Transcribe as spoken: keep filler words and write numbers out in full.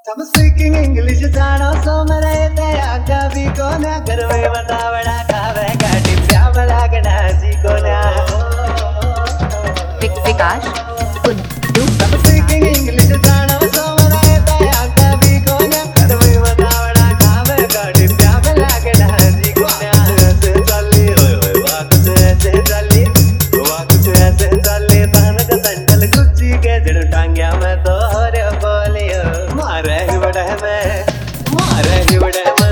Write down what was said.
I'm speaking English जानो सो मेरे दया कभी को ना घर में बता बड़ा खावे काटी प्याम लागना जी को ना विकास कुंदू I'm speaking English जानो सो मेरे दया कभी को ना घर में बता बड़ा खावे काटी प्याम लागना जी को ना ऐसे चली ओए ओए वक्त ऐसे चली वक्त ऐसे चली तान का संडल गुच्ची के जड़ टांगिया में तो रे बोलियो मारे ही बड़ा है मैं मारे ही बड़ा है